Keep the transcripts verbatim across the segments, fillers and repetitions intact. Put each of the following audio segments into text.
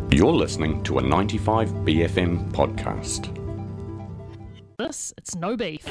You're listening to a ninety-five B F M podcast. This, it's no beef.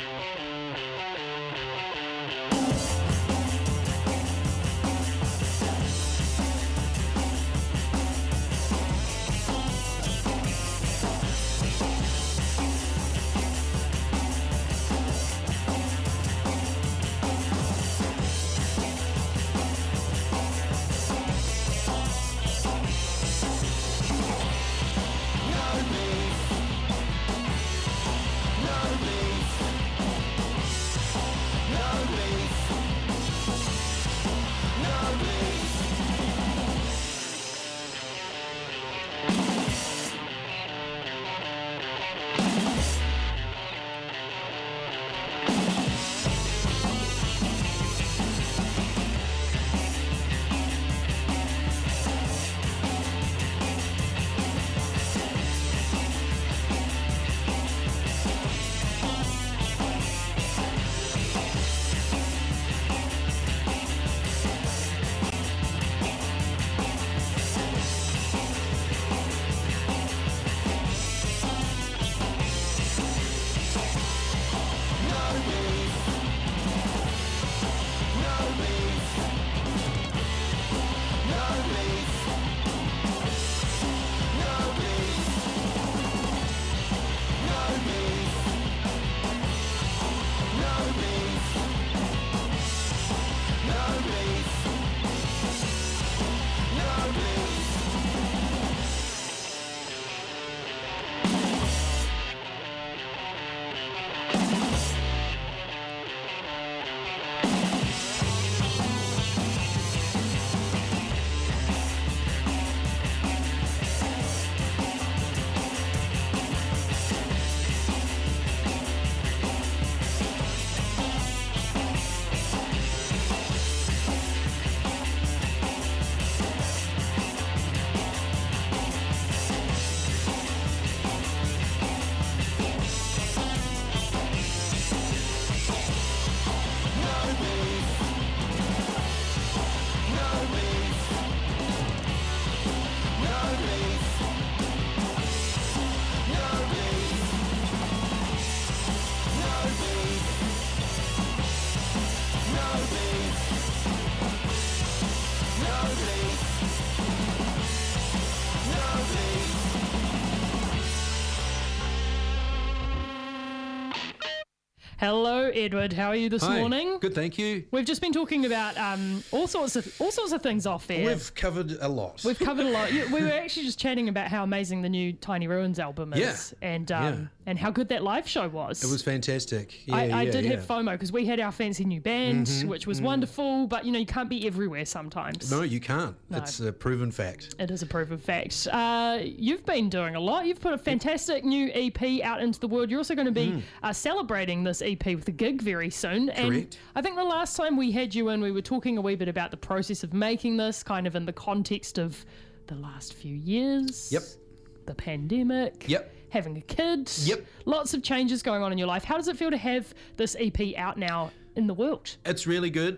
Hello, Edward. How are you this Hi. morning? Good, thank you. We've just been talking about um, all sorts of all sorts of things off air. We've covered a lot. We've covered a lot. Yeah, we were actually just chatting about how amazing the new Tiny Ruins album is, Yeah. and um, Yeah. and how good that live show was. It was fantastic. Yeah, I, I yeah, did yeah. have FOMO because we had our fancy new band, Mm-hmm, which was wonderful. But you know, you can't be everywhere sometimes. No, you can't. No. It's a proven fact. It is a proven fact. Uh, you've been doing a lot. You've put a fantastic new E P out into the world. You're also going to be uh, celebrating this E P with a gig very soon. And Correct. I think the last time we had you in, we were talking a wee bit about the process of making this, kind of in the context of the last few years. Yep. The pandemic. Yep. Having a kid. Yep. Lots of changes going on in your life. How does it feel to have this E P out now in the world? It's really good.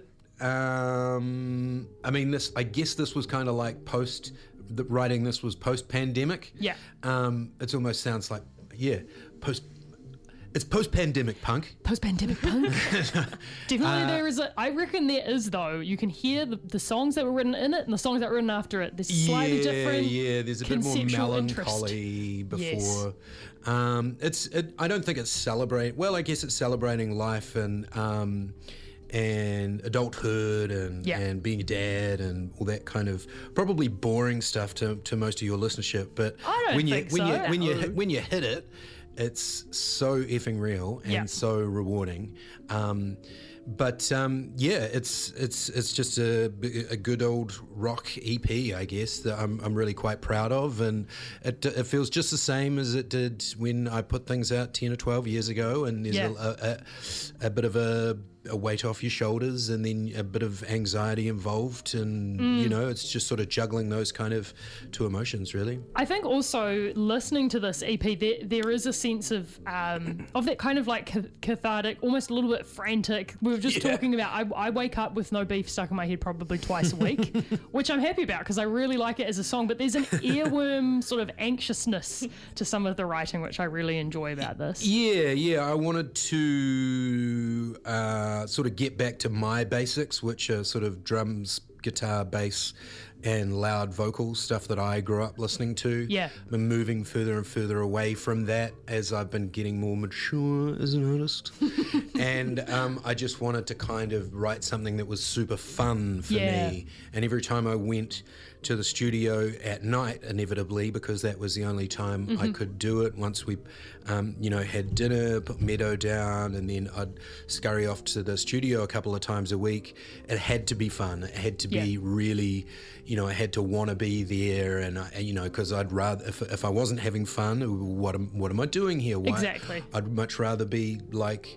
Um, I mean, this. I guess this was kind of like post. The writing this was post-pandemic. Yeah. Um, it almost sounds like yeah, post. It's post-pandemic punk. Post-pandemic punk. Definitely Uh, there is a, I reckon there is though. You can hear the, the songs that were written in it and the songs that were written after it. There's slightly yeah, different Yeah, there's a bit more conceptual interest. melancholy before. Yes. Um, it's. It, I don't think it's celebrate. Well, I guess it's celebrating life and um, and adulthood and Yeah. and being a dad and all that kind of probably boring stuff to, to most of your listenership. But I don't when you think when so. you when you No. hit, when you hit it, it's so effing real and Yeah. so rewarding. Um, But um, yeah, it's it's it's just a, a good old rock E P, I guess, that I'm I'm really quite proud of, and it it feels just the same as it did when I put things out ten or twelve years ago, and there's Yeah. a, a, a bit of a a weight off your shoulders, and then a bit of anxiety involved, and mm. you know, it's just sort of juggling those kind of two emotions, really. I think also listening to this E P, there, there is a sense of um, of that kind of like cathartic, almost a little bit frantic. We were just yeah. talking about. I, I wake up with No Beef stuck in my head probably twice a week, which I'm happy about because I really like it as a song. But there's an earworm sort of anxiousness to some of the writing, which I really enjoy about this. Yeah, yeah. I wanted to. Uh, Uh, sort of get back to my basics, which are sort of drums, guitar, bass, and loud vocal stuff that I grew up listening to. Yeah. I'm moving further and further away from that as I've been getting more mature as an artist. and um, I just wanted to kind of write something that was super fun for yeah. me. And every time I went to the studio at night, inevitably, because that was the only time mm-hmm. I could do it. Once we, um, you know, had dinner, put Meadow down, and then I'd scurry off to the studio a couple of times a week. It had to be fun. It had to be yeah. really, you know, I had to want to be there, and I, you know, because I'd rather, if if I wasn't having fun, what am what am I doing here? Why? Exactly. I'd much rather be like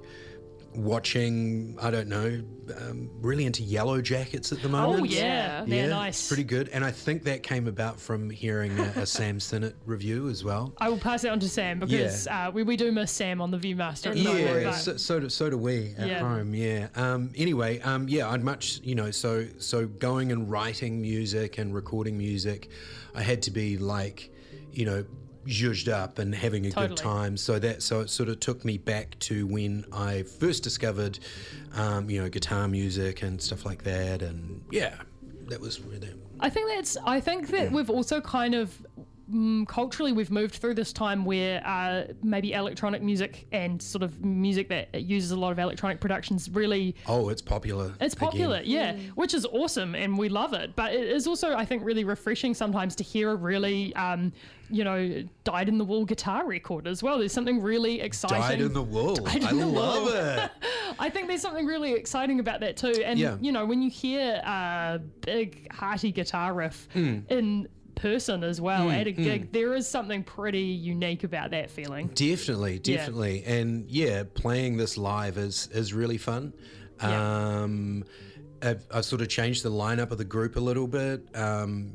watching, I don't know, um, really into Yellow Jackets at the moment. Oh, yeah. They're yeah, nice. Pretty good. And I think that came about from hearing a, a Sam Sinnott review as well. I will pass it on to Sam because yeah. uh, we, we do miss Sam on the Viewmaster. At the yeah, moment, so, so, do, so do we at yeah. home, yeah. Um, anyway, um, yeah, I'd much, you know, so so going and writing music and recording music, I had to be like, you know, zhuzhed up and having a totally. good time. So that so it sort of took me back to when I first discovered, um, you know, guitar music and stuff like that. And yeah, that was really. I think that's. I think that we've also kind of. Mm, culturally, we've moved through this time where uh, maybe electronic music and sort of music that uses a lot of electronic productions really... Oh, it's popular. It's popular, again. yeah, mm. which is awesome and we love it. But it is also, I think, really refreshing sometimes to hear a really, um, you know, dyed-in-the-wool guitar record as well. There's something really exciting. Dyed-in-the-wool. I the love wool. it. I think there's something really exciting about that too. And, yeah. you know, when you hear a big, hearty guitar riff mm. in... person as well mm, at a gig, mm. there is something pretty unique about that feeling. Definitely, definitely. Yeah. And yeah, playing this live is is really fun. Yeah. Um, I've, I've sort of changed the lineup of the group a little bit. Um,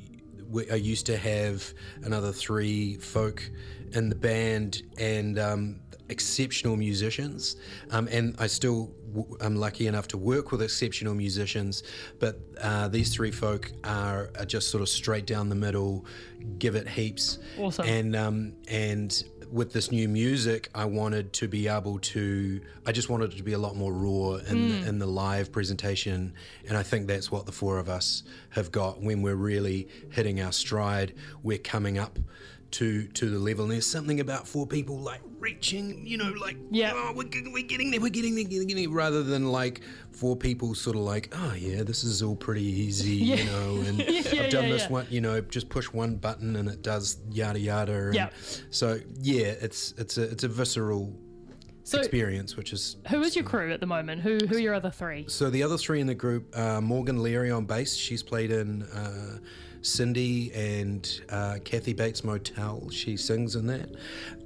we, I used to have another three folk in the band and um, exceptional musicians, um, and I still I'm lucky enough to work with exceptional musicians, but uh, these three folk are, are just sort of straight down the middle, give it heaps. Awesome. And um, and with this new music, I wanted to be able to, I just wanted it to be a lot more raw in, mm. the, in the live presentation, and I think that's what the four of us have got when we're really hitting our stride. We're coming up to to the level, and there's something about four people like reaching, you know, like yeah, oh, we're, we're getting there, we're getting there, getting there, rather than like four people sort of like, oh yeah, this is all pretty easy, yeah. you know, and yeah, I've done yeah, this yeah. one, you know, just push one button and it does yada yada. And yeah. So yeah, it's it's a it's a visceral so experience, which is. Who is your crew at the moment? Who who are your other three? So the other three in the group, uh, Morgan Leary on bass. She's played in. Uh, Cindy and uh, Kathy Bates Motel, she sings in that.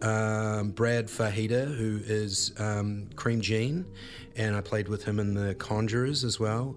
Um, Brad Fajita, who is um, Cream Jean, and I played with him in The Conjurers as well.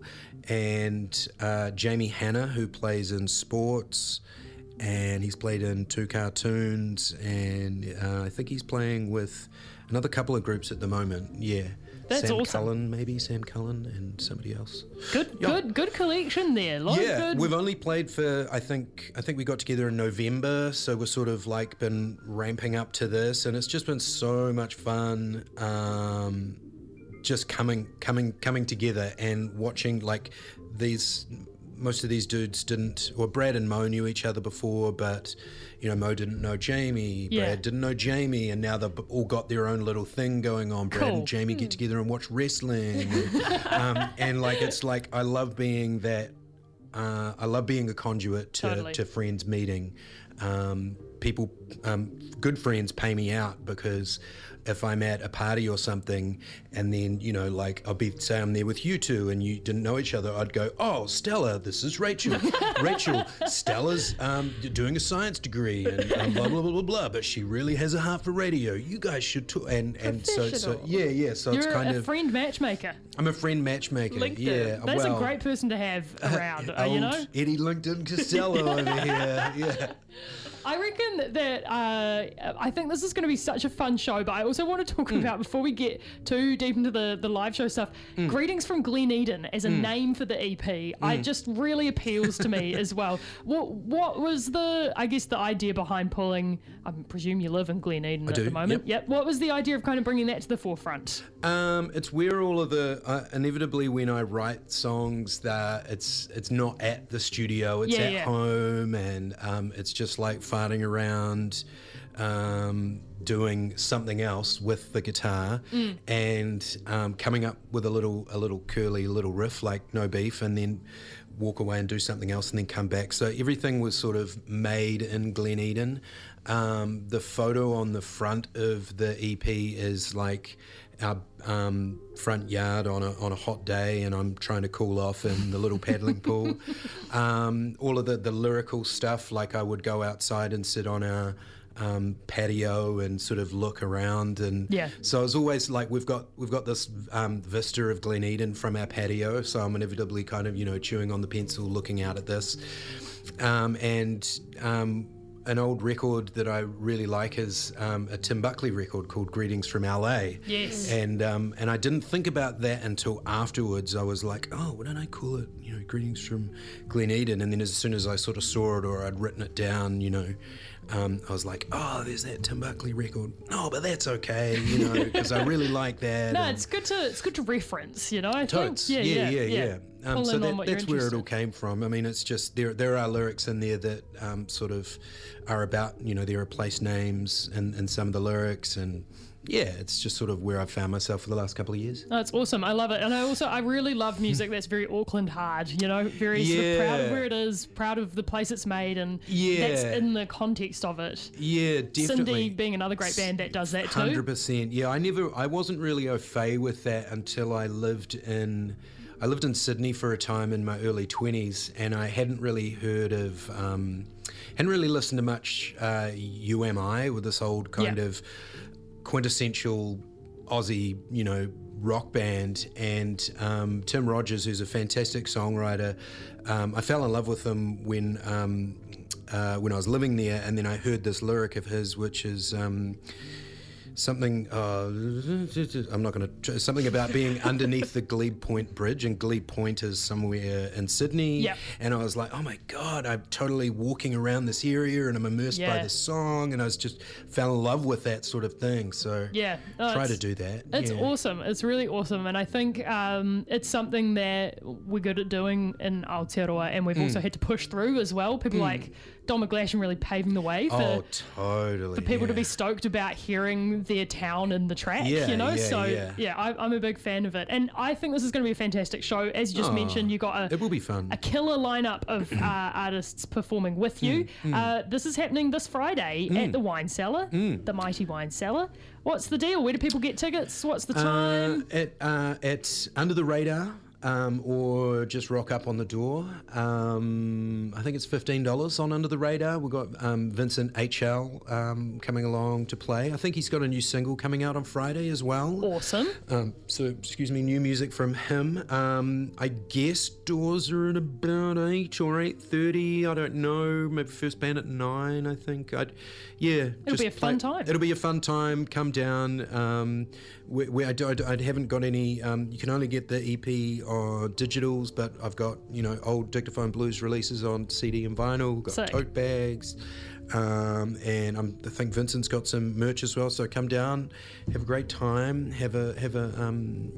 And uh, Jamie Hanna, who plays in Sports, and he's played in two cartoons, and uh, I think he's playing with another couple of groups at the moment, yeah. That's Sam awesome. Cullen, maybe Sam Cullen and somebody else. Good, yeah. good, good collection there. A lot yeah, of good... we've only played for I think I think we got together in November, so we're sort of like been ramping up to this, and it's just been so much fun. Um, just coming, coming, coming together and watching like these. Most of these dudes didn't, or Brad and Mo knew each other before, but, you know, Mo didn't know Jamie, yeah. Brad didn't know Jamie, and now they've all got their own little thing going on. Brad cool. and Jamie get together and watch wrestling. and, um, and, like, it's like, I love being that, uh, I love being a conduit to, totally. to friends meeting. Um, people, um, good friends pay me out because if I'm at a party or something and then, you know, like I'll be, say I'm there with you two and you didn't know each other, I'd go, oh, Stella, this is Rachel. Rachel, Stella's um, doing a science degree and, and blah, blah, blah, blah, blah, but she really has a heart for radio. You guys should talk. And, and so, so, yeah, yeah. So You're it's kind a of. friend matchmaker. I'm a friend matchmaker. LinkedIn. Yeah. That's well, a great person to have around, uh, old you know? Eddie LinkedIn Costello over here. Yeah. I reckon that uh, I think this is going to be such a fun show, but I also want to talk mm. about, before we get too deep into the, the live show stuff, mm. Greetings from Glen Eden as a mm. name for the E P. Mm. It just really appeals to me as well. What what was the, I guess, the idea behind pulling, I presume you live in Glen Eden I at do, the moment. Yep. yep. What was the idea of kind of bringing that to the forefront? Um, it's where all of the, uh, inevitably when I write songs that it's it's not at the studio, it's yeah, at yeah. home, and um, it's just like farting around um, doing something else with the guitar mm. and um, coming up with a little a little curly little riff like No Beef, and then walk away and do something else and then come back. So everything was sort of made in Glen Eden. Um, the photo on the front of the E P is like our um, front yard on a on a hot day, and I'm trying to cool off in the little paddling pool. Um, all of the, the lyrical stuff, like I would go outside and sit on our um, patio and sort of look around, and yeah. so it's always like we've got we've got this um, vista of Glen Eden from our patio. So I'm inevitably kind of you know chewing on the pencil, looking out at this, um, and. Um, An old record that I really like is um, a Tim Buckley record called Greetings from L A. Yes. And um, and I didn't think about that until afterwards. I was like, oh, why don't I call it, you know, Greetings from Glen Eden? And then as soon as I sort of saw it or I'd written it down, you know, um, I was like, oh, there's that Tim Buckley record. No, but that's okay, you know, because I really like that. No, and it's good to it's good to reference, you know. I Totes. think. Yeah, yeah, yeah. yeah. Um, so that, that's that's where it all came from. I mean, it's just there. There are lyrics in there that um, sort of are about, you know, there are place names and and some of the lyrics, and yeah, it's just sort of where I've found myself for the last couple of years. That's awesome. I love it, and I also I really love music that's very Auckland hard. You know, very yeah. sort of proud of where it is, proud of the place it's made, and yeah. that's in the context of it. Yeah, definitely. Cindy being another great band that does that too. one hundred percent. Yeah, I never, I wasn't really au fait with that until I lived in. I lived in Sydney for a time in my early twenties, and I hadn't really heard of, um, hadn't really listened to much uh, U M I, with this old kind yeah. of quintessential Aussie, you know, rock band. And um, Tim Rogers, who's a fantastic songwriter, um, I fell in love with him when um, uh, when I was living there, and then I heard this lyric of his, which is. Um, Something, uh, I'm not going to, something about being underneath the Glebe Point Bridge, and Glebe Point is somewhere in Sydney. Yep. And I was like, oh my God, I'm totally walking around this area and I'm immersed yeah. by this song. And I was just fell in love with that sort of thing. So yeah, oh, try to do that. It's yeah. awesome. It's really awesome. And I think um, it's something that we're good at doing in Aotearoa, and we've mm. also had to push through as well. People mm. like Don McGlashan really paving the way for, oh, totally, for people yeah. to be stoked about hearing their town in the track, yeah, you know? Yeah, so, yeah, yeah I, I'm a big fan of it. And I think this is going to be a fantastic show. As you just oh, mentioned, you got a, it will be fun. a killer lineup of uh, artists performing with you. Mm, mm. Uh, this is happening this Friday mm. at the Wine Cellar, mm. the Mighty Wine Cellar. What's the deal? Where do people get tickets? What's the time? Uh, at, uh, at Under the Radar. Um, or just rock up on the door. Um, I think it's fifteen dollars on Under the Radar. We've got um, Vincent H L um, coming along to play. I think he's got a new single coming out on Friday as well. Awesome. Um, so, excuse me, new music from him. Um, I guess doors are at about eight or eight thirty. I don't know. Maybe first band at nine, I think. I'd, yeah. It'll be a fun play, time. It'll be a fun time. Come down. Um, we, we, I, I, I haven't got any... Um, you can only get the E P or digitals, but I've got, you know, old Dictaphone Blues releases on C D and vinyl. We've got so, tote bags, um, and I'm, I think Vincent's got some merch as well. So come down, have a great time, have a have a, um,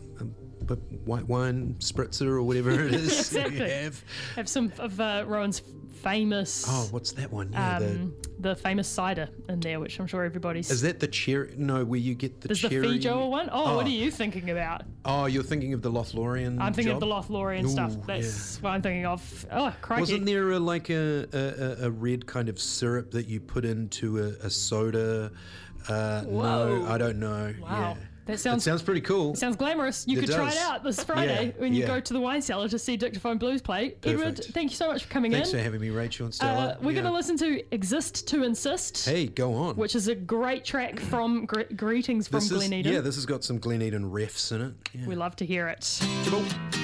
a white wine spritzer or whatever it is. Exactly. You have have some of uh, Rowan's famous. Oh, what's that one? Yeah, um, the, the famous cider in there, which I'm sure everybody's... Is that the cherry? No, where you get the There's cherry... the Feijoa one? Oh, Oh. what are you thinking about? Oh, you're thinking of the Lothlorien I'm thinking job? of the Lothlorien Ooh, stuff. That's what I'm thinking of. Oh, crikey. Wasn't there a, like a, a, a red kind of syrup that you put into a, a soda? Uh, Whoa. no, I don't know. Wow. Yeah. That It sounds sounds pretty cool. sounds glamorous. You It could try it does. out this Friday Yeah, when you yeah. go to the wine cellar to see Dictaphone Blues play. Edward, Perfect. thank you so much for coming Thanks in. for having me, Rachel and Stella. Uh, we're Yeah. going to listen to Exist to Insist, Hey, go on. which is a great track from Gre- Greetings from this is, Glen Eden. Yeah, this has got some Glen Eden refs in it. Yeah. We love to hear it. Jibble.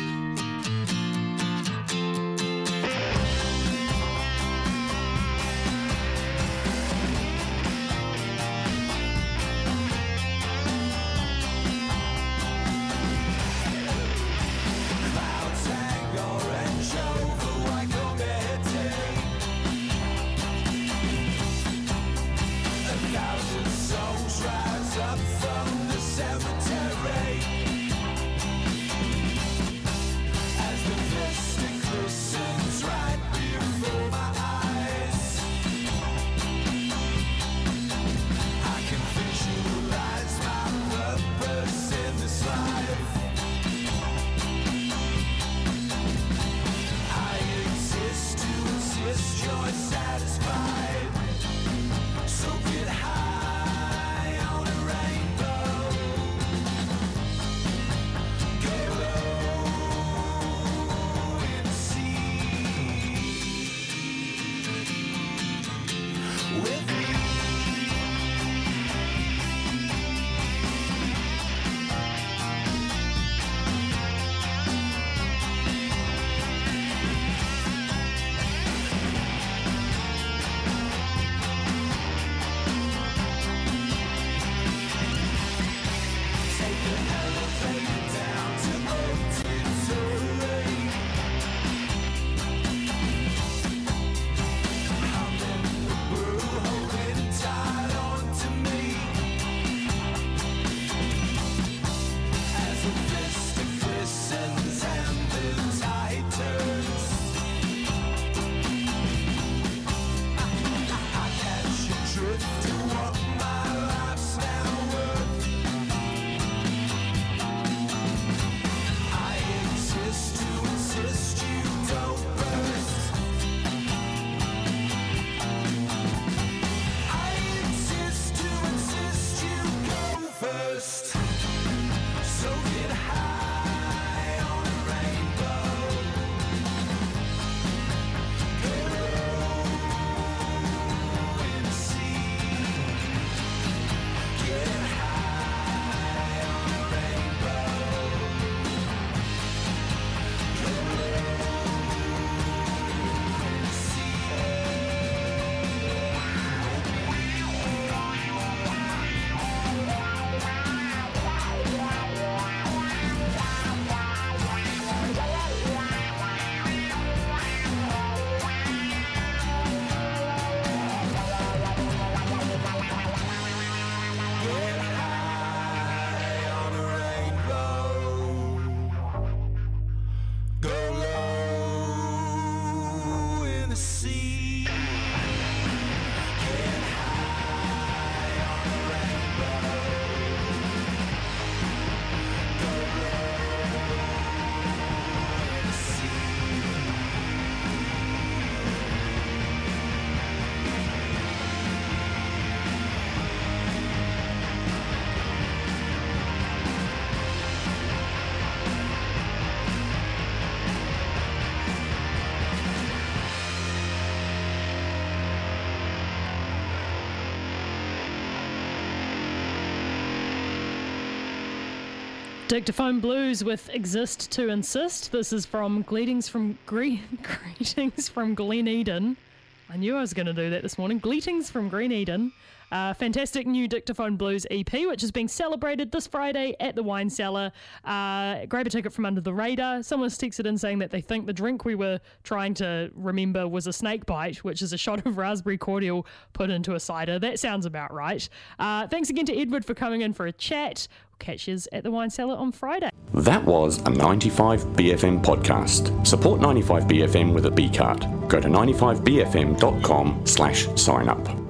Dictaphone Blues with Exist to Insist. This is from Greetings from Gre- Greetings from Glen Eden. I knew I was going to do that this morning. Greetings from Glen Eden. Uh, fantastic new Dictaphone Blues E P, which is being celebrated this Friday at the Wine Cellar. Uh, grab a ticket from Under the Radar. Someone's texted in saying that they think the drink we were trying to remember was a snake bite, which is a shot of raspberry cordial put into a cider. That sounds about right. Uh, thanks again to Edward for coming in for a chat. We'll catch you at the Wine Cellar on Friday. That was a ninety-five B F M podcast. Support ninety-five B F M with a B card. Go to ninety-five B F M dot com slash sign up.